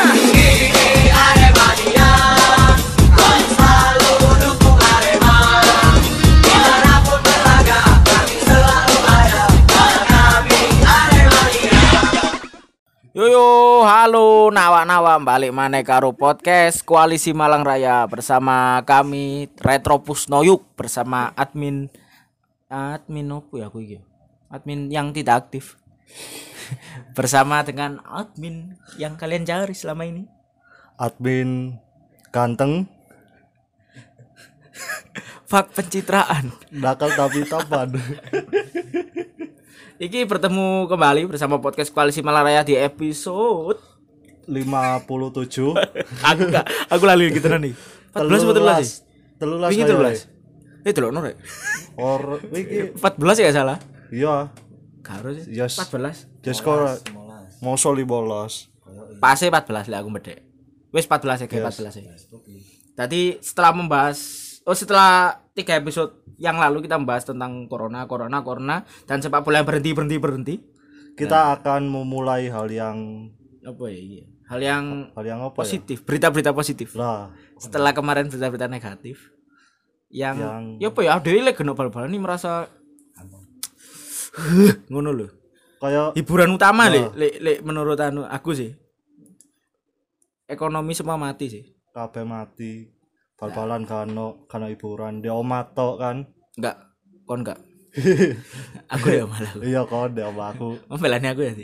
Ini Aremania, kau selalu dukung Arema. Dimanapun berlaga, kami selalu ada. Karena kami Aremania. Yo, halo nawa-nawa, balik maneh karo podcast Koalisi Malang Raya bersama kami Retropus Noyuk bersama admin opo ya aku iki? Admin yang tidak aktif. Bersama dengan admin yang kalian cari selama ini. Admin ganteng, Fak pencitraan. nakal tapi tampan. Iki bertemu kembali bersama podcast Koalisi Malang Raya di episode 57 aku lali gitu nih. 14 betul lah sih. 13 Wingi 13. Delokno rek. Or iki 14 ya salah. iya Karo sih. Yes. 14. just kok moso 15. Pase 14 lah aku medek. Wis 14 ya, Yes. 14 ya. Tadi setelah setelah 3 episode yang lalu kita membahas tentang corona dan sepak bola yang berhenti. Kita akan memulai hal yang Apa ya? Iya. Hal yang apa positif, berita-berita positif. ya? Lah, Setelah kemarin berita-berita negatif yang ya apa ya, dhewe lek geno bal-balan ini merasa ngono lho. kayak Hiburan utama lek menurut aku sih. Ekonomi semua mati sih. kabeh mati. Bal-balan kano hiburan di omah tok kan. Enggak, kon enggak. Aku ya malah. Iya kon di omah aku. Membelani aku ya sih.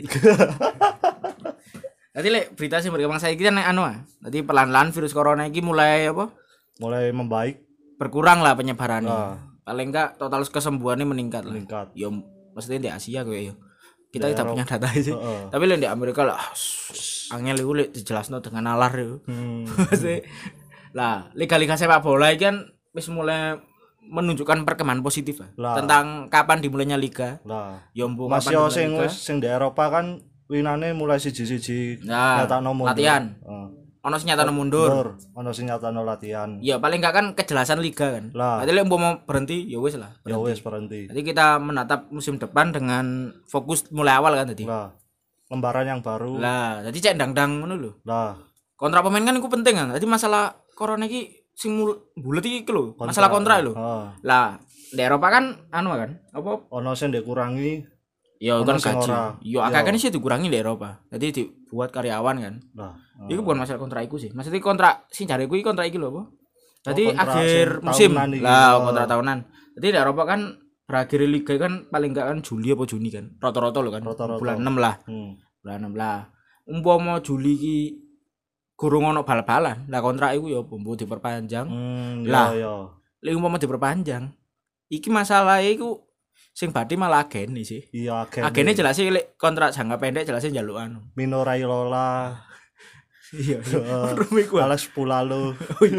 Tadi lek berita sih berkembang saya kita anu ah. Tadi pelan-pelan virus corona ini mulai apa? Mulai membaik, Berkurang lah penyebarannya. Nah. Paling enggak total kesembuhannya meningkat lah. meningkat. Ya maksudnya di Asia gue ya. Kita Di tidak Eropa. punya data sih. Heeh. Tapi lek di Amerika lah angel iku lek dijelasno dengan nalar yo. Maksudnya, lah liga-liga sepak bola ini kan wis mulai menunjukkan perkembangan positif Lah. tentang kapan dimulainya liga. Lah, Ya mbuh Mas kapan yo dimulai sing liga. wis sing di Eropa kan winane mulai siji-siji Nah, nyatakno mundur. latihan. Heeh. Ono sing nyatane mundur. Ono sing nyatakno latihan. Ya paling enggak kan kejelasan liga kan. Lah. Jadi lek mau berhenti ya wis lah. Ya Berhenti. wis berhenti. Jadi kita menatap musim depan dengan fokus mulai awal kan tadi. Lah, lembaran yang baru. Lah, jadi cek dang-dang ngono lho. Lah, Kontrak pemain kan iku penting kan. Jadi masalah corona iki sing bulet iki lho, masalah kontrak lho. Heeh. Lah, di Eropa kan anu kan, apa? Ono sing dikurangi. Ya Ono kan sing gaji. ora. Yo akeh-akeh sih dikurangi di Eropa. Jadi dibuat karyawan kan. Lah. Iku bukan masalah kontrak iku sih. Maksudnya kontrak sing jare kuwi kontrak iki lho apa? Jadi kontrak akhir sing musim. tahunan iki. Lah, Oh. kontrak tahunan. Jadi di Eropa kan berakhir liga kan paling enggak kan Juli apa Juni kan. Rata-rata lho kan. Rata-rata. Bulan 6 lah. Hmm. Bulan 6 lah. Umpama Juli iki gurung ono bal-balan. Lah kontrak iku ya mbuh diperpanjang. Lah. Ya. Lek umpama diperpanjang. Iki masalah iku sing badhe malah agene sih. Iya, Agene jelas sih lek kontrak jangka pendek jelas njaluk anu. Mino Raiola. Iya. Heeh. Rumi ku. Alex Pulalo.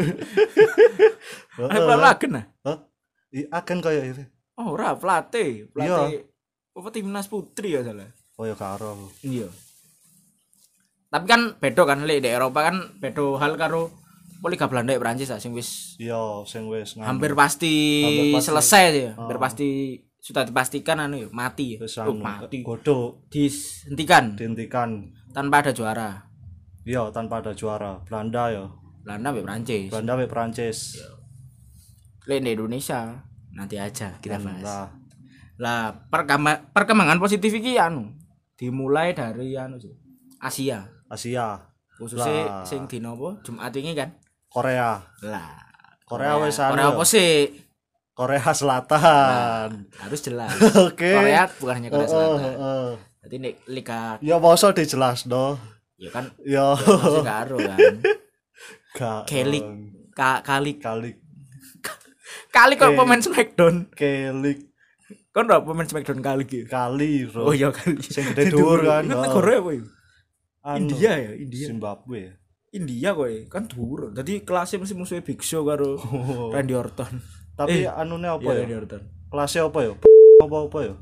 Apa lagen ah? Hah? Agen kaya itu. Oh, ora pelatih. Iya. Apa timnas putri ya salah. Oh ya karo. Iya. Tapi kan beda kan lek di Eropa kan beda hal karo Liga Belanda Prancis ah sing wis Iya, sing wis hampir pasti Hampir pasti. selesai ya. Oh. Hampir pasti sudah dipastikan anu ya, mati ya. wis Oh, mati. godok Dihentikan dihentikan. tanpa ada juara. Iya, tanpa ada juara. Belanda ya. Belanda be Prancis. Belanda be Prancis. Lek di Indonesia nanti aja kita bahas. Lah, Lah perkembangan positif iki anu dimulai dari anu sih. Asia. Asia, Khususnya Lah. sing dino apa? Jumat ini kan. Korea. Lah. Korea wis Korea anu. apa sih? Korea Selatan. Harus jelas. Oke. Korea bukan hanya Korea Selatan. Heeh. Jadi nek liga Ya masa dijelasno. ya kan Ya masih karo kan. gak. Kelik kali Kali kok pemain Smackdown. kelik Kan ora pemain Smackdown kali gitu. kali, bro. Oh iya kali. Sing gede dhuwur kan. Itu Oh. negara apa ya? Anu, India ya, India. Zimbabwe. India kok kan dhuwur. Dadi kelasnya mesti musuhnya Big Show karo Randy Orton. Tapi anune apa Iya, ya? Randy Orton. Kelasnya apa ya? Apa ya?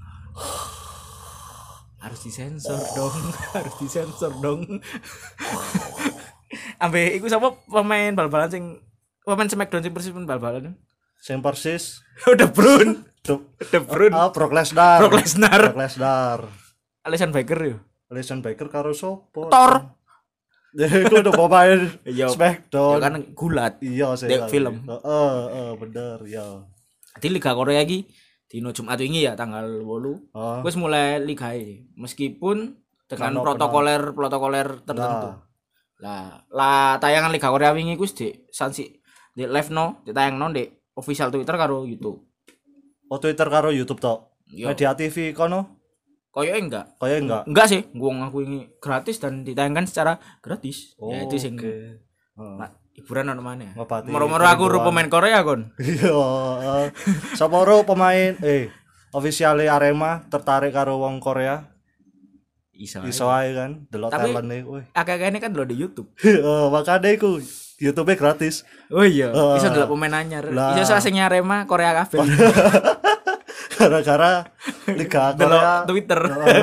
Harus disensor dong. Harus disensor dong. Ambe iku sapa pemain bal-balan sing pemain Smackdown sing persis pemain bal-balan. Sing persis Udah Brun. De Bruyne. Brock Lesnar. Brock Lesnar. Brock Lesnar. Alisson Becker yo. Alisson Becker karo sopo? Thor. Iku udah pemain Iya. Ya Smackdown. kan gulat. Iya sih. Dek film. Bener ya. Di Liga Korea iki dino Jumat wingi ya tanggal 8. Oh. Wis mulai liga iki. Meskipun dengan Kano protokoler tertentu. Lah tayangan Liga Korea wingi ku wis di live no, ditayangno di official Twitter karo YouTube. Oh Twitter karo YouTube tok. Iya. Media TV kono? Koyoke enggak? Kayak enggak. Enggak sih, gua ngaku ini gratis dan ditayangkan secara gratis. Ya itu sing Oke. Nah, hiburan ono maneh. Ngopati Moro-moro aku ru kerinduan. pemain Korea kon. Iya. Sapa ro pemain ofisiale Arema tertarik karo wong Korea? Iso. Iso ae kan, delok Tapi- talente wih. Akeh-akeh kan lo di YouTube. Makanya iku YouTube-nya gratis. Oh iya, iso ndelok pemain anyar. Lah. Iso sing Arema Korea kabeh. Gara-gara Liga Delok Korea. Twitter.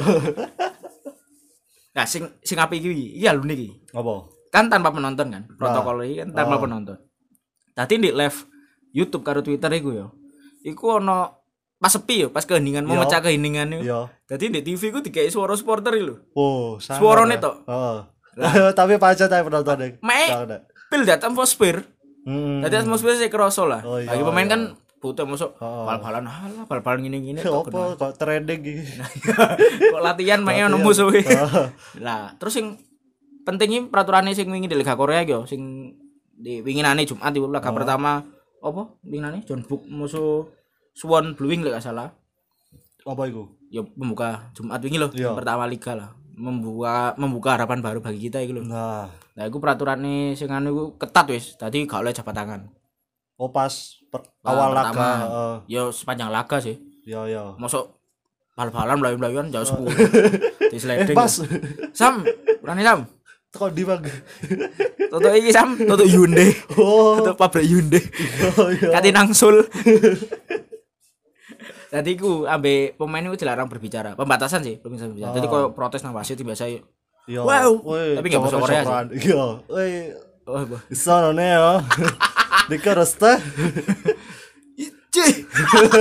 Nah, sing apik iki, iki alumni iki. Apa? Kan tanpa penonton kan. Protokol iki kan tanpa penonton. Tadi di live YouTube karo Twitter iku ya. Iku ono pas sepi yo, pas keheningan memecah keheningan yo. Iya. Dadi di TV ku dikei suara supporter iki lho. Oh, sangat. Suarane ya. tok. Heeh. Tapi pacet ae penonton. Mek pil dat atmosfer. Dadi atmosfer sih kerasa lah. Oh, iya, Lagi pemain iya. kan butuh masuk bal-balan halah bal-balan ngene-ngene kok Apa kok trending iki? kok latihan maknya ono musuh iki. Lah, terus sing pentingnya peraturannya sing wingi di Liga Korea iki yo sing di winginane Jumat iku laga pertama apa winginane John Book musuh Suwon Bluewing lek gak salah. Apa iku? Ya pembuka Jumat wingi loh, Iya. pertama liga lah. Membuka harapan baru bagi kita iki lho. Nah, Nah, iku peraturannya sing anu iku ketat wis. Tadi gak oleh jabat tangan. oh pas awal laga. Pertama. Ya sepanjang laga sih. Ya ya. Masuk bal-balan melayu-melayuan jauh 10. Di sliding. Pas Sam, berani Sam. kok di bang. Toto iki Sam, toto Hyundai. Oh, Toto pabrik Hyundai. iya. Kati nangsul. Tadi ku ambe pemain itu dilarang berbicara. Pembatasan sih, belum bisa berbicara. Jadi koyo protes nang wasit biasa yuk. Iya. Wow. Woi, Tapi nggak bahasa Korea sih. coret-coretan. Iya. Woi, Oh, apa? iso ne ya. Dikeres teh. Cih.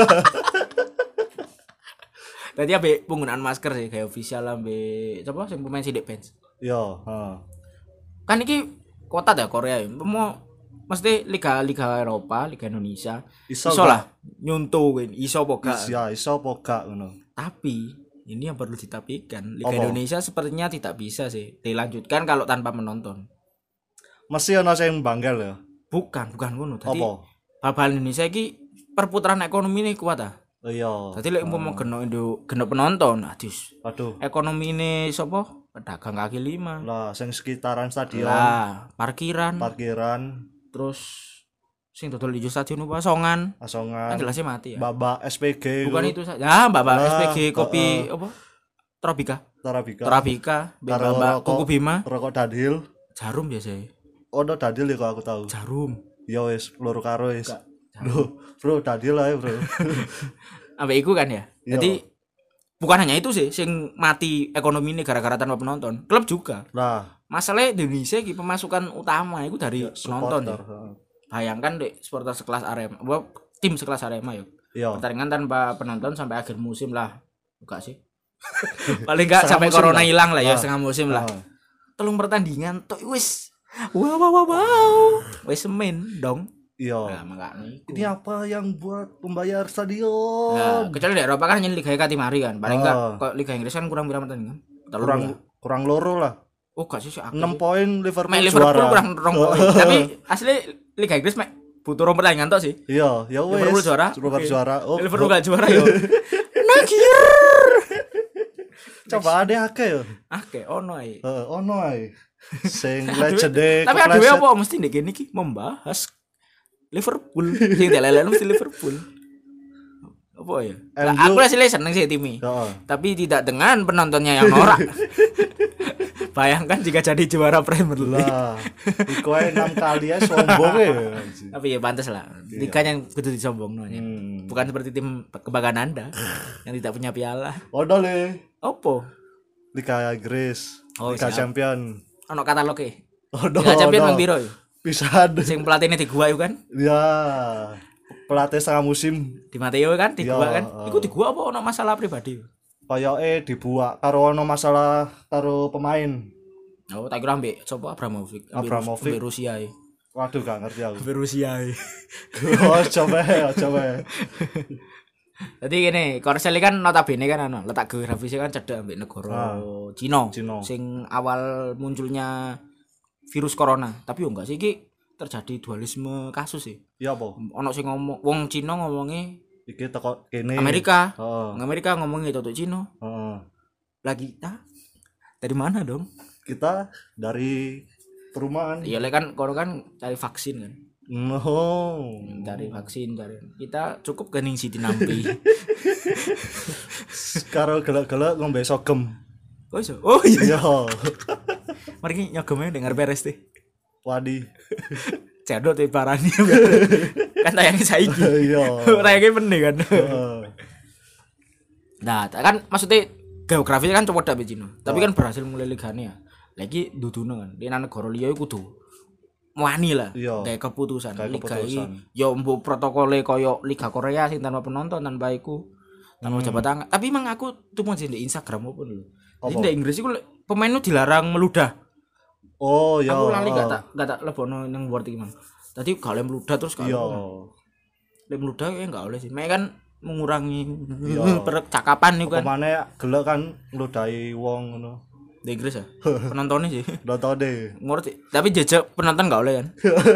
Tadi ambe penggunaan masker sih kayak official ambe coba sing pemain sidik bench. Iya, heeh. Kan iki kota ya Korea ya. Mau mesti liga Eropa, liga Indonesia. Iso lah nyuntuh iso apa gak. Ya, iso apa gak ngono. Tapi ini yang perlu ditapikan, Liga Apa? Indonesia sepertinya tidak bisa sih dilanjutkan kalau tanpa penonton. Mesti ono sing banggal ya. Bukan ngono. Tadi Apa? bal-bal Indonesia iki perputaran ekonomi ini kuat ah. Iya. Tadi lek umpama geno penonton, adus. Aduh. Ekonomi ini sapa? Pedagang kaki lima. Lah, sing sekitaran stadion, Lah, parkiran, parkiran, terus sing dodol di stadion Pasongan. Kan asongan, jelasnya mati ya. babak SPG. Bukan itu saja. Ya, Mbak Lah, SPG kopi apa? Torabika. Torabika. Mbak Karo Mbak rokok. Kuku Bima. Rokok Dadil. Jarum biasanya. Ono Dadil ya kok aku tahu. Jarum. Ya wis, loro karo wis. Enggak, Bro, Dadil ae, Bro. Ambek iku kan ya. Iya. Jadi bukan hanya itu sih sing mati ekonomi ini gara-gara tanpa penonton. Klub juga. Lah, Masalahnya di Indonesia iki pemasukan utama itu dari penonton. supporter. Ya. Bayangkan deh supporter sekelas Arema, apa tim sekelas Arema yuk. Iya. Pertandingan tanpa penonton sampai akhir musim lah. Enggak sih. Paling enggak Setengah sampai musim corona lah. hilang lah ya, Ah. setengah musim lah. Ah. Telung pertandingan tok wis. Wow. Wis semen dong. Iya. Nah, makanya iku. Ini apa yang buat pembayar Nah, stadion? kecuali di Eropa kan hanya Liga Katimari kan. Paling enggak kok Liga Inggris kan kurang berapa pertandingan? Telur lah. Kurang loro lah. Oh, gak sih 6 poin Liverpool, Liverpool juara. kurang rong poin. Tapi asli Liga Inggris mek butuh rong pertandingan tok sih. Iya, ya wes. Liverpool juara. Liverpool Oke. juara. Oh, Liverpool gak juara yo. Nagir. coba ada akeh ya. Oke, ono ae. Ono ae. Sing legend e. Tapi aduh apa mesti ndek kene iki membahas Liverpool. Sing delelen mesti Liverpool. Apa ya? Lah, MU. aku asli seneng sih timnya. Heeh. Tapi tidak dengan penontonnya yang norak. Bayangkan jika jadi juara Premier League. Lah, iku ae 6 kali ya sombong ya. Tapi ya pantas lah. Liga yang kudu disombong no, ya. Bukan seperti tim kebanggaan Anda yang tidak punya piala. Ono le. Opo? Liga Inggris. Oh, Liga siap. Champion. Ono katalog e. Ono. Liga Champion ono. nang piro yo? Pisan. Sing pelatihnya di gua yo kan? Ya. Pelatih setengah musim Di Mateo kan di Ya, gua kan. Iku di gua apa ono masalah pribadi? koyoke dibuak karo ono masalah karo pemain. Oh, tak kira ambek sapa Abramovich. Abramovich. Ambek Rusia. Waduh gak ngerti aku. Ambek Rusia. Oh, coba. Jadi gini, Korsel kan notabene kan letak geografisnya kan cedek ambek negara Cina. Sing awal munculnya virus corona. Tapi yo enggak sih iki terjadi dualisme kasus sih. Iya apa? Ono sing ngomong wong Cina ngomongnya Iki teko kene. Amerika. Heeh. Amerika ngomongnya itu Cina. Heeh. Lagi dari mana dong? Kita dari perumahan. Iya kan kono kan cari vaksin kan. Oh. Cari vaksin kita cukup kening Siti nampi. Karo gelek-gelek ngombe sogem. Oh iso. Oh iya. Iya. Mari nyogemnya dengar beres deh. Wadi. Cedok tuh parani. Kan tayangnya saiki. Iya. Tayangnya bener kan. Heeh. Nah, kan maksudnya geografisnya kan coba dapet Cina. Tapi kan berhasil mulai ligane ya. Lagi duduno kan. Di negara liya iku kudu wani lah. Kayak keputusan liga iki. Ya mbok protokole koyo Liga Korea sing tanpa penonton tanpa iku. Tanpa jabat tangan. Tapi emang aku tuh mau di Instagram opo lho. Jadi di Inggris iku pemain lu dilarang meludah. Oh ya. Aku lali gak tak lebono nang word iki mang. Tadi gak oleh meludah terus gak. Iya. Lek meludah ya gak oleh sih. Mek kan mengurangi percakapan niku kan. Pemane gelek kan ngludahi wong ngono. Di Inggris ya. Penontonnya sih. Nontonnya. Ngerti. Tapi jejak penonton gak oleh kan.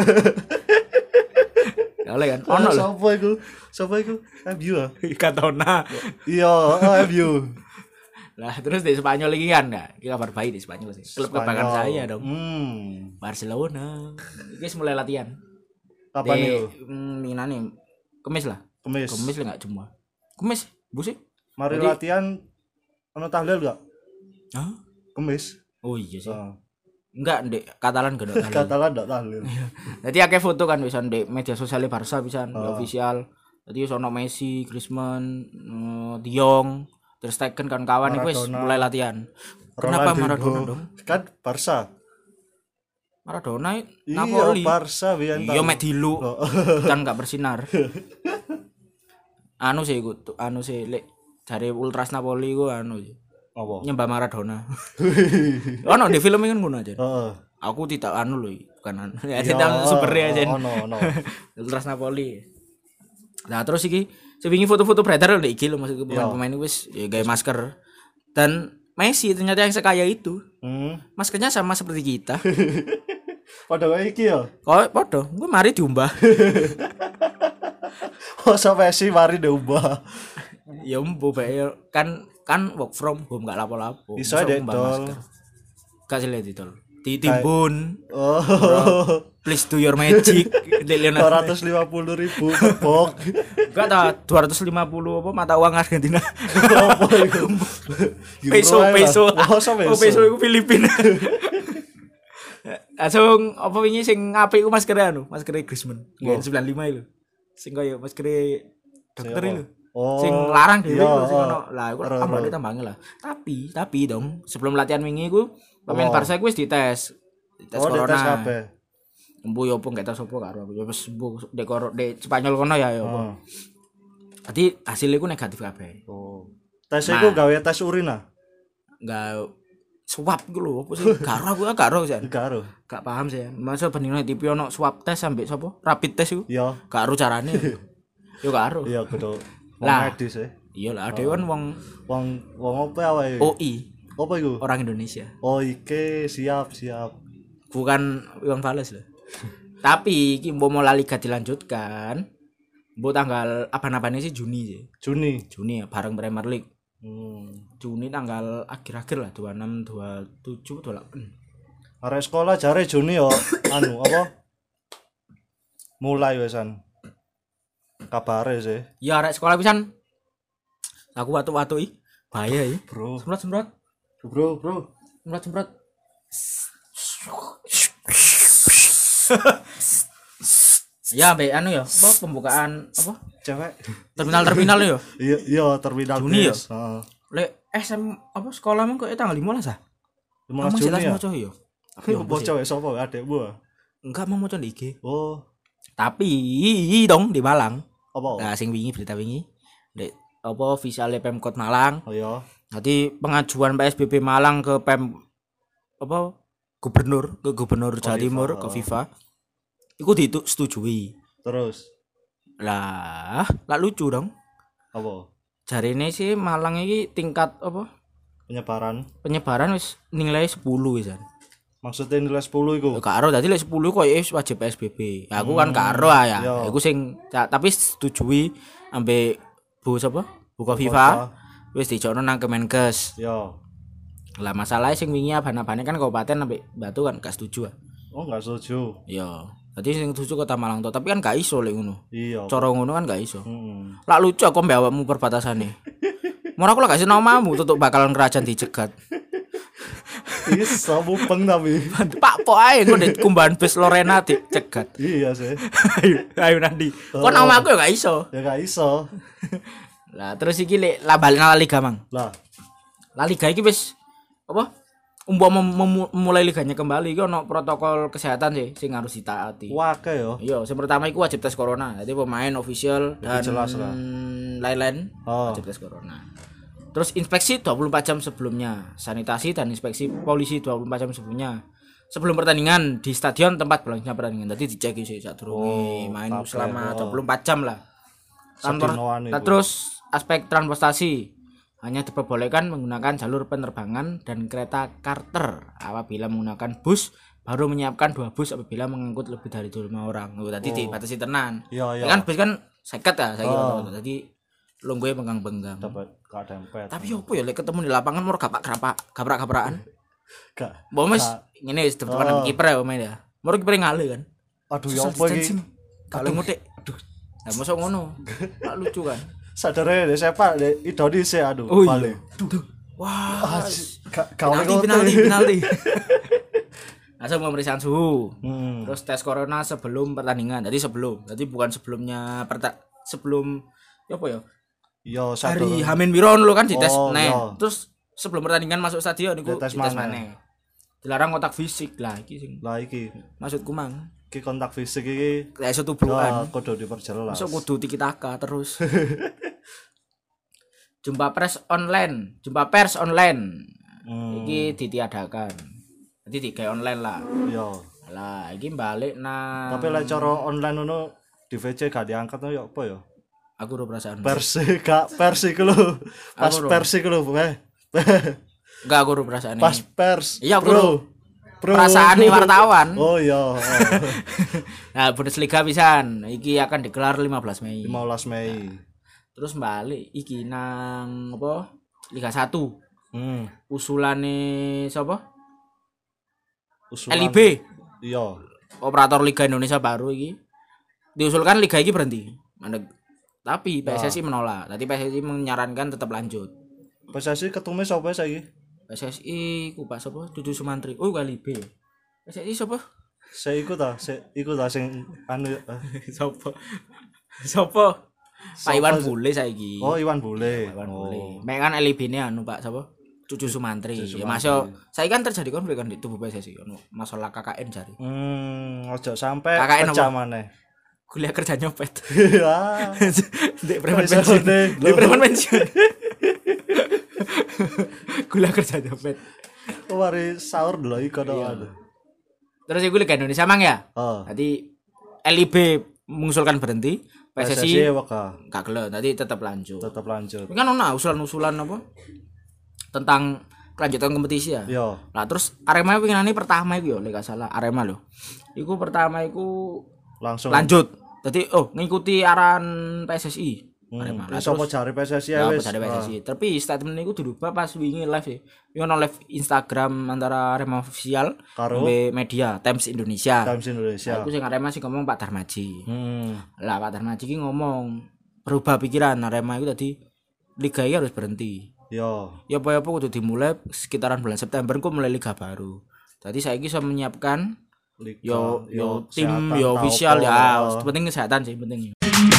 Gak oleh kan. Ono lho. Sapa iku? MU ah. Cantona. Iya, MU. Lah terus di Spanyol lagi kan enggak? Ini kabar baik di Spanyol sih. Klub kebanggaan saya dong. Barcelona. Ini mulai latihan. Kapan itu? Minane Kemis lah. Kemis lah enggak cuma. Kemis, Bu sih. Mari latihan ono tahlil enggak? Hah? Kemis. Oh iya sih. Enggak, Ndek, Katalan gak ada tahlil. Katalan enggak tahlil. Jadi akeh foto kan bisa di media sosial Barca bisa official. Jadi sono Messi, Griezmann, De Jong, Ter Stegen kan kawan iku wis mulai latihan. Kenapa Maradona dong? Kan Barca. Maradona Napoli. Iya, Barca biyen. Iya mek dilu. Kan enggak bersinar. Anu sih lek jare Ultras Napoli ku anu sih. Apa? Nyembah Maradona. Ono di film kan ngono aja. Heeh. Aku tidak anu lho, bukan anu. Ya tidak super aja. Ono. Ultras Napoli. Nah, terus iki wingi foto-foto beredar lho iki lho maksudku pemain-pemain wis ya gawe masker. Dan Messi ternyata yang sekaya itu. Maskernya sama seperti kita. Padha wae iki ya. Kok padha, gue mari diumbah. Oh, sampai Messi mari diubah. Ya mbo bae kan work from home gak lapo-lapo. Iso dedol. Gak sih dedol. Ditimbun. Oh. Please do your magic. 250.000 kebok. Enggak ta 250 apa mata uang Argentina. Apa iku? Peso. Oh, Peso iku Filipina. Langsung apa wingi sing apik ku masker masker Griezmann. Gen 95 lho. Sing koyo masker dokter lho. Oh, sing larang dhewe sing ono. Lah iku amplane tambange lah. Tapi dong, sebelum latihan wingi iku pemain Barca iku wis dites. Tes corona. Dites kabeh. Embu yo opo gak tes opo karo aku. Ya wis di Spanyol kono ya opo. Tadi hasilnya iku negatif kabeh. Oh. Tes iku gawe tes urin ah. Enggak swab iku lho opo sih? Gak ero sih. Gak paham sih. Masa bandingno TV ono swab tes sampe sapa? Rapid test iku. Iya. Gak ero carane. Yo gak ero. Iya kudu lah medis iya lah ada kan wong apa awake OI apa iku orang Indonesia siap bukan Iwan Fals loh. Tapi iki mau La Liga dilanjutkan mbok tanggal apa sih Juni ya bareng Premier League. Juni tanggal akhir-akhir lah 26 27 28 arek sekolah jare Juni yo anu apa mulai wesan kabare sih. Ya arek sekolah pisan. Aku watu-watu iki. Bahaya iki. Bro. Semprot. Bro. Semprot. Ya, mbek anu ya, apa pembukaan apa? Cewek. Terminal ya? Iya, terminal. Juni ya? Heeh. Lek SM apa sekolahmu kok tanggal 15 ah? 15 Juni ya. Moco ya. Aku mau cewek sapa adekmu? Enggak mau moco di IG. Oh. Tapi dong di Malang. Apa? Nah, sing berita wingi. Dek apa official Pemkot Malang. Oh iya. Jadi pengajuan PSBB Malang ke apa ke gubernur Jawa Timur ke FIFA. Iku disetujui. Terus Lah lucu dong. apa? Jarine sih Malang iki tingkat apa? Penyebaran Wis nilai 10 wisan. maksudnya nilai 10 iku. Ya karo dadi lek 10 koyo wajib PSBB. Aku kan karo ya. Yo. Iku sing tapi setujui ambek Bu sapa? Bu FIFA. Wis dijono nang Kemenkes. Yo. Lah masalahnya sing wingi abane kan kabupaten ambek Batu kan gak setuju. Oh enggak setuju. Iya. Dadi sing setuju Kota Malang to, tapi kan gak iso lek ngono. Iya. Cara ngono kan gak iso. Heeh. Lah lucu aku mbek awakmu perbatasane. Mora aku lah gak sinau omamu tutuk bakalan kerajaan dicegat. Iso mupeng tapi. Pak pok ae engko ndek kumbahan bis Lorena dicegat. Iya sih. Ayo nanti. Kok nama aku ya gak iso. Ya gak iso. Lah terus iki lek La Liga Mang. Lah, La Liga iki wis apa? Umpama memulai liganya kembali iki ono protokol kesehatan sih sing harus ditaati. wake yo. Iya, yang pertama itu wajib tes corona. Jadi pemain official dan jelas lah. lain-lain Oh. wajib tes corona. Terus inspeksi 24 jam sebelumnya, sanitasi dan inspeksi polisi 24 jam sebelumnya. Sebelum pertandingan di stadion tempat berlangsungnya pertandingan. Tadi dicek sih sadurunge main kabeh, selama 24 jam lah. Sedinoan iku. Terus aspek transportasi hanya diperbolehkan menggunakan jalur penerbangan dan kereta charter apabila menggunakan bus baru menyiapkan 2 bus apabila mengangkut lebih dari 5 orang. Tadi dibatasi tenan. Iya, iya. Kan bus kan 50 ya saya kira. Tadi lungguhe benggang-benggang. Dapat gak dempet. Tapi opo ya lek ketemu di lapangan mau gabrak-gabrakan. Gak. Mbok Mas ngene wis depan kiper ya main ya. Mau kiper ngale kan. Aduh ya apa iki? Kalau mudik. Aduh. Lah mosok ngono. Gak lucu kan. Sadare deh sepak deh Indonesia aduh Oh iya. balik. Wah. Penalti. Langsung pemeriksaan suhu. Hmm. Terus tes corona sebelum pertandingan. Jadi bukan sebelumnya sebelum ya apa ya? Yo Hari Hamin Wiron lo kan dites Oh, nih. iya. Terus sebelum pertandingan masuk stadion niku Dites dites maneh. maneh. Dilarang kontak fisik lah iki sing Lah iki maksudku mang. iki kontak fisik iki Kayak iso ya tubuhan. kudu diperjelas. Masuk kudu tiki taka terus. Jumpa pers online. Iki ditiadakan. Jadi digawe online lah. Yo. Lah iki balik nang Tapi lek cara online ngono di VC gak diangkat no ya apa ya? aku ro perasaan. Pers iku lho. Pas Aku ro. pers iku lho, Enggak aku ro perasaan. Pas pers. Iya, aku Bro. Perasaan wartawan. Oh iya. Nah, Bundesliga pisan. Iki akan digelar 15 Mei. 15 Mei. Terus balik iki nang apa? Liga 1. Hmm. Usulane sapa? Usulan. LIB. Iya. Operator Liga Indonesia baru iki. Diusulkan liga iki berhenti. Mandek. Tapi PSSI menolak. Tadi PSSI menyarankan tetap lanjut. PSSI ketume sapa saiki? PSSI ku Pak sapa? Dudu Sumantri. Oh, LIB. PSSI sapa? Saya ikut ah sing anu Sapa? Sapa? Pak Iwan Sapa? Bule saiki. Oh Iwan Bule. Iwan Oh. Bule. Mek kan LIB-ne anu Pak sapa? Cucu Sumantri. Ya masuk. Saya kan terjadi konflik kan di tubuh PSSI ono masalah KKN jari. Ojo sampai KKN pecah apa? maneh. Kuliah kerja nyopet. Wah. Dek preman Bisa pensiun. deh. Dek preman pensiun. Kuliah kerja nyopet. Mari sahur dulu iku Iya. aduh. Terus iku Liga Indonesia mang ya? Oh. Tadi LIB mengusulkan berhenti, PSSI waka gak gelem, tadi tetap lanjut. tetap lanjut. Ini kan ono usulan-usulan apa? Tentang kelanjutan kompetisi ya. Yo. Nah, terus Arema pinginane pertama iku ya, lek gak salah Arema lho. Iku pertama iku Langsung lanjut. Jadi ngikuti arahan PSSI. Arema. Nah, Sapa jare PSSI ya wis. pada PSSI. Tapi statement niku dirubah pas wingi live ya. Ini ono live Instagram antara Arema official Karo? sampai media Times Indonesia. Times Indonesia. Aku sing Arema sing ngomong Pak Darmaji. Lah Pak Darmaji ki ngomong berubah pikiran Arema itu tadi liga ini harus berhenti. Yo. Ya apa-apa kudu dimulai sekitaran bulan September ku mulai liga baru. Jadi saya bisa menyiapkan Liga, yo tim kesehatan, yo tau official apa. ya. Penting kesehatan sih penting.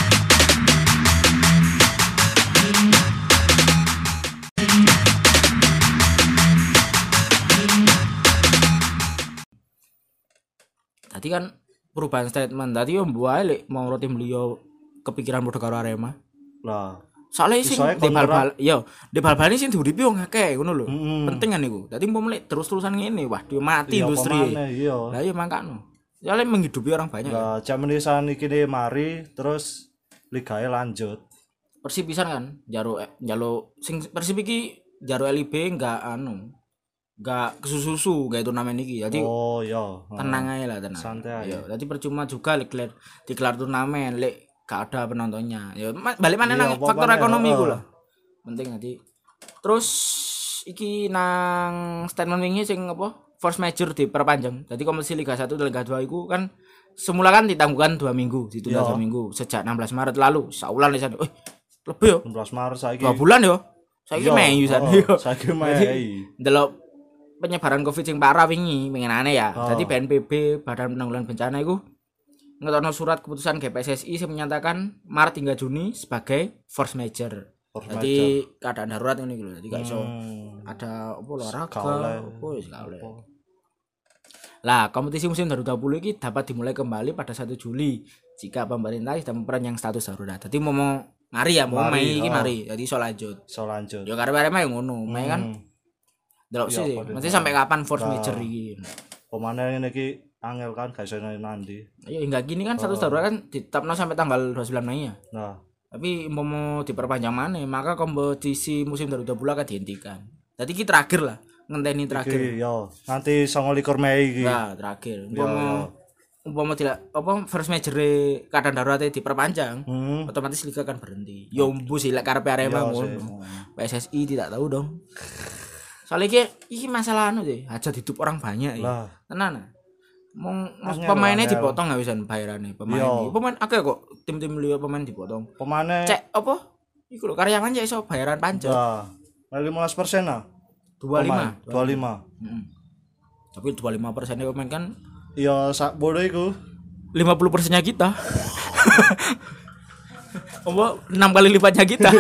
Tadi kan perubahan statement tadi om buai lek mau tim beliau kepikiran padha karo Arema. Lah, Soalnya sing Isoe di kontrak. bal-bal, yo, di bal-bal sing diuripi wong akeh ngono lho. Mm-mm. Penting kan iku. Dadi umpama lek terus-terusan ngene, wah dia mati Iya, industri. pemane, iya. Lah iya makano. Soalnya menghidupi orang banyak. Lah jam menisan iki ne mari terus ligae lanjut. Persib pisan kan, njaluk sing Persib iki njaluk LIB enggak enggak kesusu gawe turnamen iki. Jadi Oh iya. tenang aja lah tenang. Santai aja. Iya, jadi percuma juga digelar turnamen lek gak ada penontonnya. Ya balik mana Iya, nang faktor pokoknya, ekonomi heeh. ku lah. Penting nanti. Terus iki nang statement wingi sing apa? Force major diperpanjang. Jadi kompetisi Liga 1 dan Liga 2 iku kan semula kan ditangguhkan 2 minggu, ditunda Iya. 2 minggu sejak 16 Maret lalu. Saulan di sana. Lebih yo. 16 Maret saiki. 2 bulan yo. Saiki Iya, Mei san. heeh, saiki Mei. Delok penyebaran Covid sing parah wingi pengen aneh ya. Oh. Jadi BNPB Badan Penanggulangan Bencana itu ngetokno surat keputusan GPSSI yang menyatakan Maret hingga Juni sebagai force major. Force Jadi keadaan darurat ngono iki lho. Jadi gak iso ada apa olahraga Gaule. apa wis gaule. Lah, kompetisi musim 2020 ini dapat dimulai kembali pada 1 Juli jika pemerintah sudah memperpanjang status darurat. Jadi mau ngari ya, mau Mari, Mei iki oh. mari. Jadi iso lanjut. So lanjut. Ya karep-karep yang ngono. Mei kan delok Iya, sih. padha. Mesti sampai kapan force Nah. major iki. Pemane ngene iki angel kan gak iso nandi. Ya hingga gini kan status darurat kan ditetapno sampai tanggal 29 Mei ya. Nah, Tapi mau diperpanjang mana, maka kompetisi musim 2020 akan dihentikan. Jadi kita terakhir lah, ngenteni terakhir. iki yo nanti 29 Mei iki. Nah, terakhir. Iya, Umpama tidak apa first major keadaan daruratnya diperpanjang, otomatis liga akan berhenti. Ya umbu sih lek karepe Arema Iya sih. ngono. PSSI tidak tahu dong. Soalnya iki masalah anu sih, hajat hidup orang banyak ya. Lah, Tenan. Angel, Pemainnya angel. dipotong nggak bisa bayarannya pemain. Iya. Pemain akeh kok tim-tim liya pemain dipotong. pemane Cek apa? Iku lho karyawan ya iso bayaran pancet. lah 15% lah. 25. 25. Heeh. Tapi 25% pemain kan Iya, sak bodo iku. 50%-nya kita. Apa 6 kali lipatnya kita.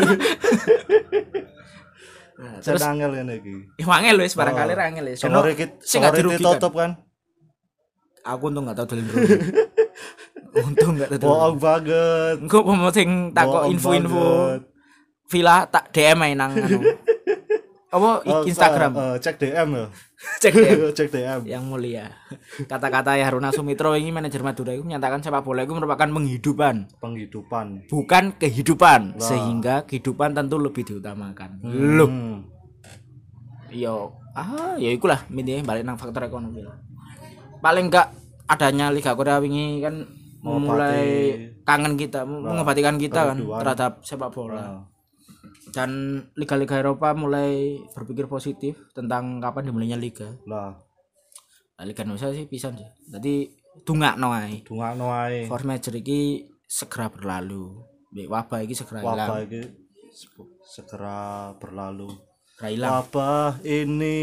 Nah, terus Terus angel ngene iki. angel wis barangkali ra angel wis. Sore iki sing gak sore iki dirugikan. tutup kan. Aku untung gak tau dolen bro. Untung gak tau. Bohong banget. Engko mau sing takok Bohong info-info banget. villa tak DM ae nang anu. Apa Oh, Instagram. cek DM ya. Cek DM. Cek DM. Yang mulia. Kata-kata ya Haruna Sumitro ini manajer Madura itu menyatakan sepak bola itu merupakan penghidupan, Penghidupan. bukan kehidupan. Sehingga kehidupan tentu lebih diutamakan. Loh. Yo, ya ikulah intinya balik nang faktor ekonomi lah. Paling enggak adanya Liga Korea wingi kan memulai kangen kita, mengobatikan kita kan kerinduan. terhadap sepak bola. Dan liga-liga Eropa mulai berpikir positif tentang kapan dimulainya liga. Lah, Nah, Liga Indonesia sih pisan sih. Jadi dungakno ae. dungakno ae. Force major iki segera berlalu. Wabah iki segera hilang. Wabah iki segera berlalu. Segera hilang. Wabah ini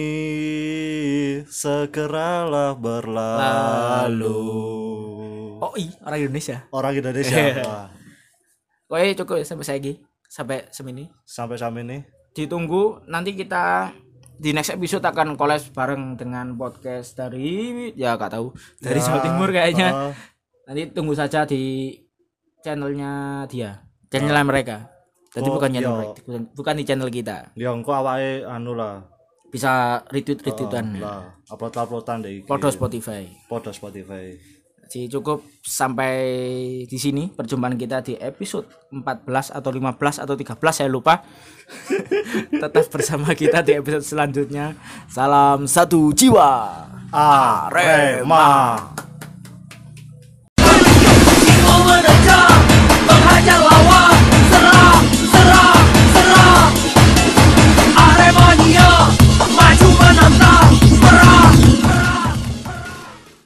segeralah berlalu. Oh orang Indonesia. Orang Indonesia. Wah, Oke cukup ya sampai saiki. Sampai semini. sampai ini. Ditunggu nanti kita di next episode akan collab bareng dengan podcast dari ya gak tahu dari Ya, Jawa Timur kayaknya. uh, Nanti tunggu saja di channelnya dia, channelnya mereka. Jadi Oh, bukan channel iya. mereka, bukan di channel kita. Ya engko awake anu lah. Bisa retweetan. Lah, upload-uploadan deh iki. Podo Spotify. Podo Spotify. Jadi cukup sampai di sini perjumpaan kita di episode 14 atau 15 atau 13 saya lupa. Tetap bersama kita di episode selanjutnya. Salam satu jiwa. Arema.